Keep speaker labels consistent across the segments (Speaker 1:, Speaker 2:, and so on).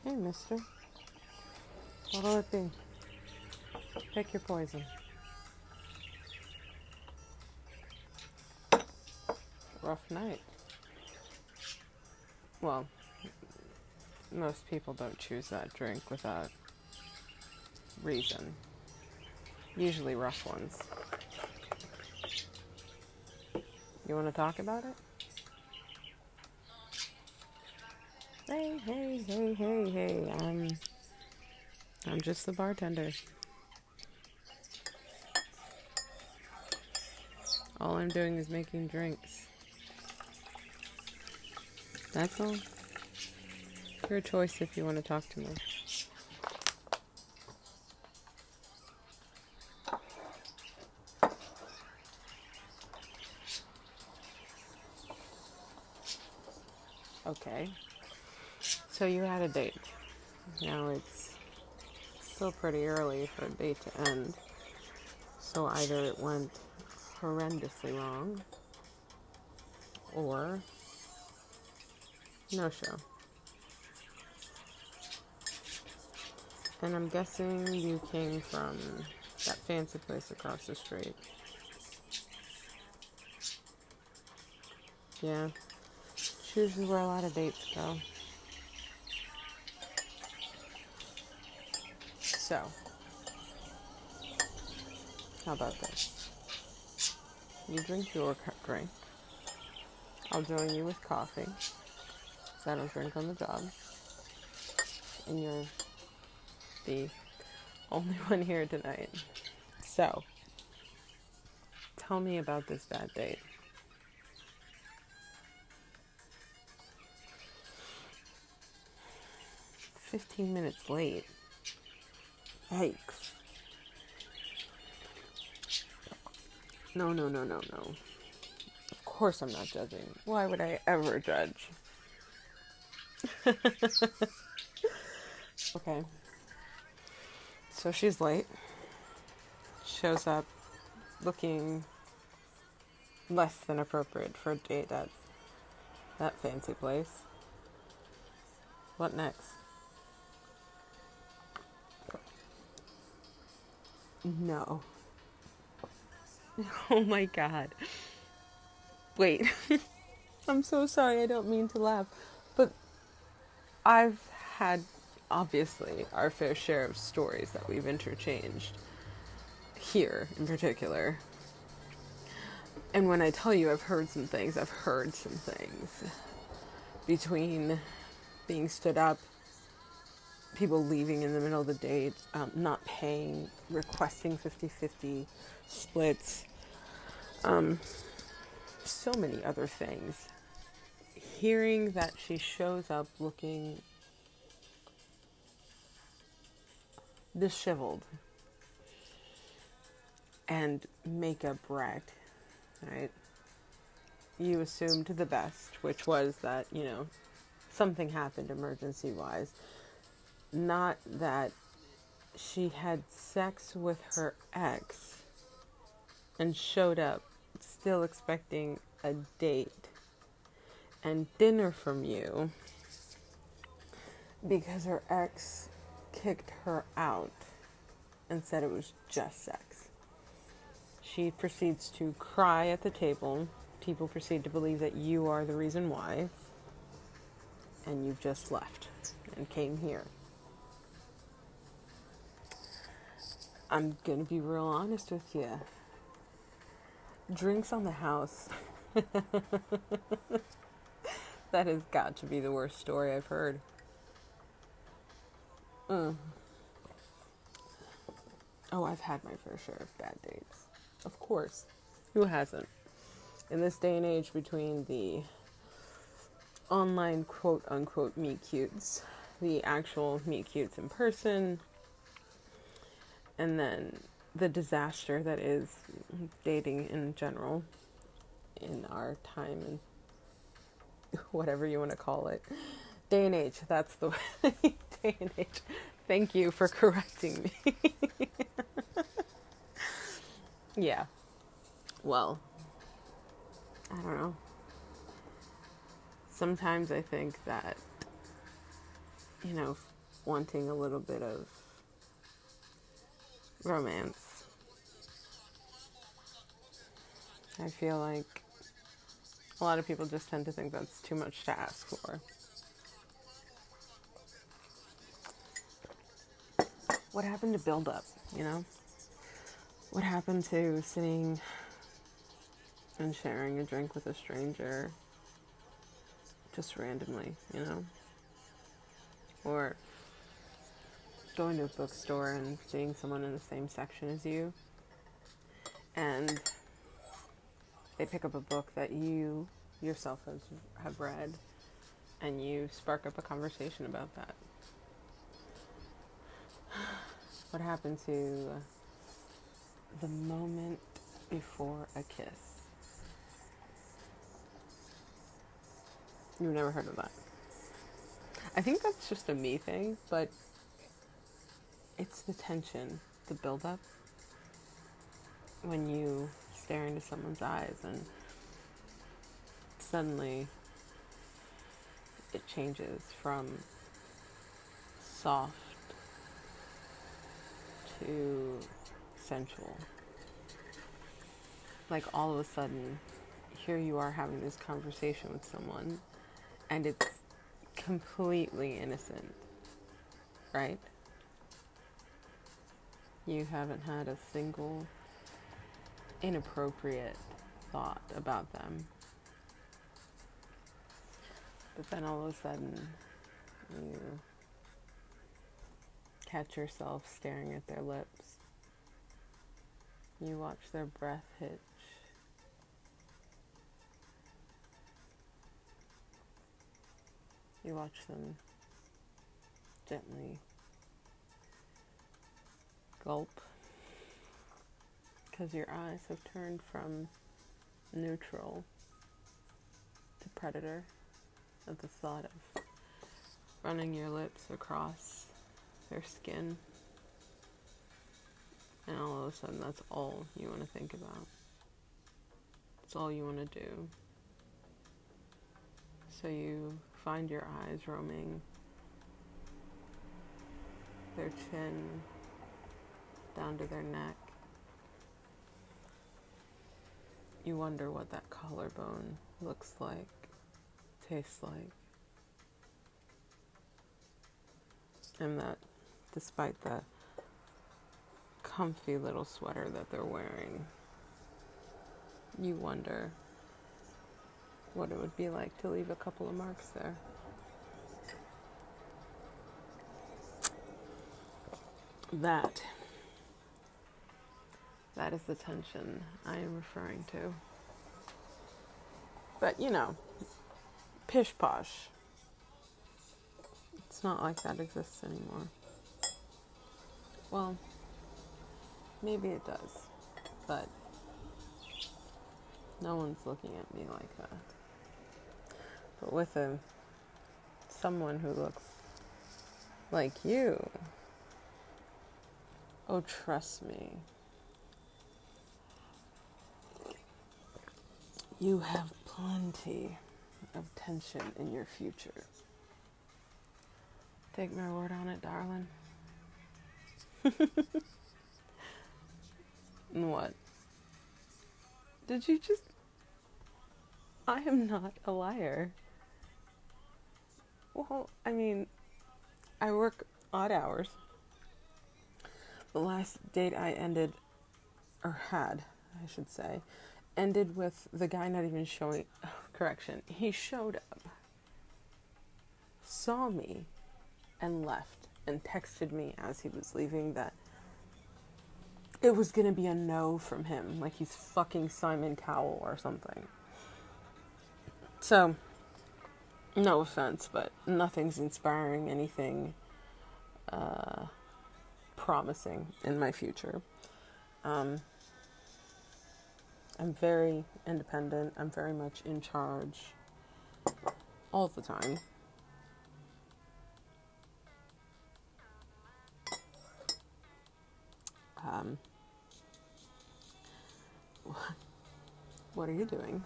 Speaker 1: Hey, mister. What'll it be? Pick your poison. Rough night. Well, most people don't choose that drink without reason. Usually rough ones. You want to talk about it? Hey. I'm just the bartender. All I'm doing is making drinks. That's all. Your choice if you want to talk to me. Okay. So you had a date. Now it's still pretty early for a date to end. So either it went horrendously wrong or no show. And I'm guessing you came from that fancy place across the street. Yeah. It's usually where a lot of dates go. So, how about this? You drink your drink. I'll join you with coffee. 'Cause I don't drink on the job. And you're the only one here tonight. So, tell me about this bad date. "15 minutes late. Yikes. No. Of course I'm not judging. Why would I ever judge? Okay. So she's late. Shows up looking less than appropriate for a date at that fancy place. What next? No. Oh my god. Wait. I'm so sorry, I don't mean to laugh. But I've had, obviously, our fair share of stories that we've interchanged. Here, in particular. And when I tell you I've heard some things. Between being stood up, people leaving in the middle of the date, not paying, requesting 50-50 splits, so many other things. Hearing that she shows up looking disheveled and makeup wrecked, right? You assumed the best, which was that, something happened emergency-wise. Not that she had sex with her ex and showed up still expecting a date and dinner from you because her ex kicked her out and said it was just sex. She proceeds to cry at the table. People proceed to believe that you are the reason why, and you've just left and came here. I'm gonna be real honest with you. Drinks on the house. That has got to be the worst story I've heard. Oh, I've had my fair share of bad dates. Of course. Who hasn't? In this day and age between the online quote-unquote meet-cutes, the actual meet-cutes in person, and then the disaster that is dating in general in our time and whatever you want to call it. Day and age, that's the day and age. Thank you for correcting me. Yeah. Well, I don't know. Sometimes I think that, wanting a little bit of romance. I feel like a lot of people just tend to think that's too much to ask for. What happened to build up, you know? What happened to sitting and sharing a drink with a stranger just randomly, you know? Or going to a bookstore and seeing someone in the same section as you, and they pick up a book that you yourself have read, and you spark up a conversation about that. What happened to the moment before a kiss? You've never heard of that? I think that's just a me thing, but it's the tension, the build-up, when you stare into someone's eyes and suddenly it changes from soft to sensual. Like all of a sudden, here you are having this conversation with someone, and it's completely innocent, right? You haven't had a single inappropriate thought about them. But then all of a sudden, you catch yourself staring at their lips. You watch their breath hitch. You watch them gently gulp, because your eyes have turned from neutral to predator at the thought of running your lips across their skin. And all of a sudden, that's all you want to think about. It's all you want to do. So you find your eyes roaming their chin down to their neck. You wonder what that collarbone looks like, tastes like. And that despite the comfy little sweater that they're wearing, you wonder what it would be like to leave a couple of marks there. That is the tension I am referring to. But, you know, pish posh. It's not like that exists anymore. Well, maybe it does, but no one's looking at me like that. But with someone who looks like you, oh, trust me, you have plenty of tension in your future. Take my word on it, darling. What? Did you just... I am not a liar. Well, I mean, I work odd hours. The last date I ended, or had, I should say, ended with the guy not even showing... correction. He showed up, saw me, and left, and texted me as he was leaving that it was gonna be a no from him, like he's fucking Simon Cowell or something. So, no offense, but nothing's inspiring anything promising in my future. I'm very independent. I'm very much in charge all the time. What are you doing?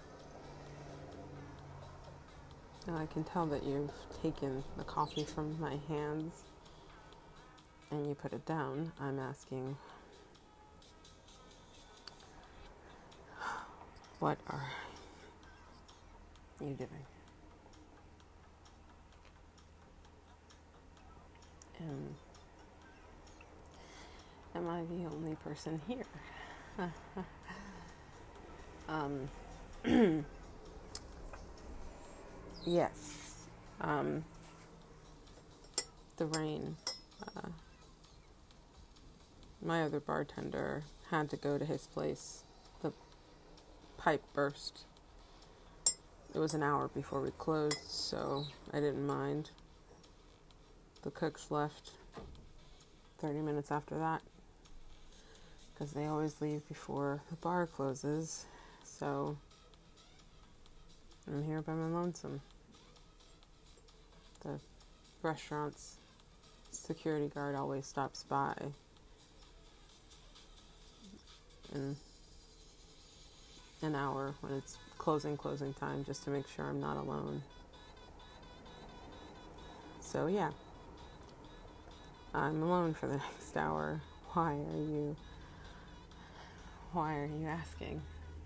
Speaker 1: And I can tell that you've taken the coffee from my hands and you put it down, I'm asking, what are you doing? Am I the only person here? Yes. The rain. My other bartender had to go to his place. The pipe burst. It was an hour before we closed, so I didn't mind. The cooks left 30 minutes after that, because they always leave before the bar closes. So I'm here by my lonesome. The restaurant's security guard always stops by in an hour when it's closing time, just to make sure I'm not alone. So yeah, I'm alone for the next hour. Why are you asking?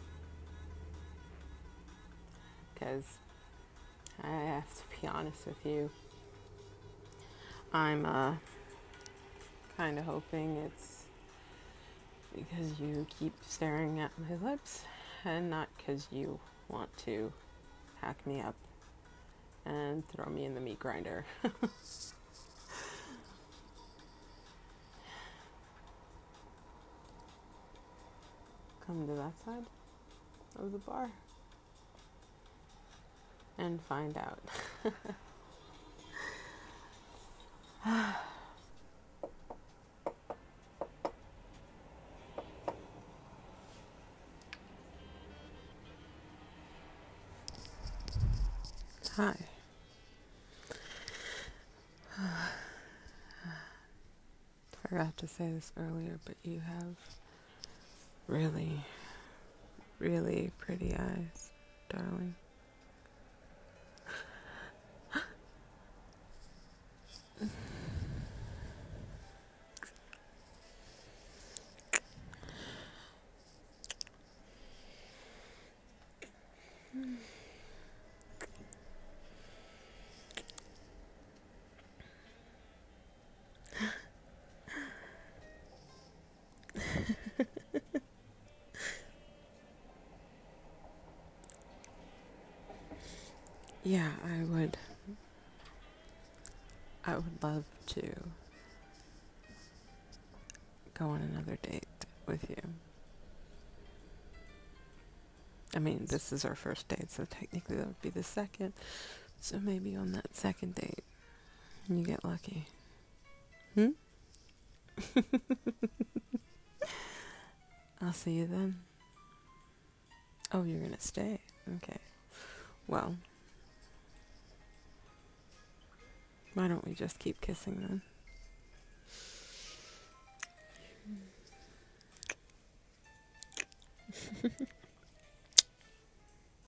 Speaker 1: Because I have to be honest with you, I'm kind of hoping it's because you keep staring at my lips and not because you want to hack me up and throw me in the meat grinder. Come to that side of the bar and find out. Hi. Forgot to say this earlier, but you have really, really pretty eyes, darling. Yeah, I would love to go on another date with you. I mean, this is our first date, so technically that would be the second. So maybe on that second date, you get lucky. I'll see you then. Oh, you're gonna stay? Okay. Well, why don't we just keep kissing then?